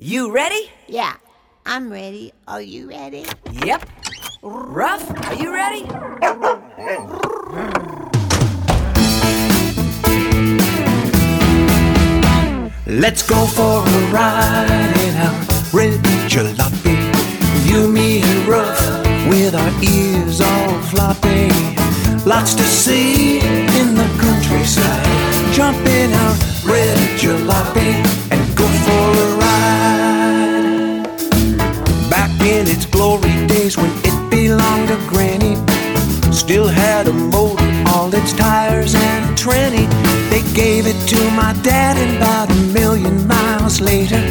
You ready? Yeah, I'm ready. Are you ready? Yep. Ruff, are you ready? Let's go for a ride in our red jalopy. You, me, and Ruff, with our ears all floppy. Lots to see in the countryside. Jump in our red jalopy and go for a ride. Back in its glory days when it belonged to Granny, still had a motor, all its tires and a tranny. They gave it to my dad, and about 1,000,000 miles later,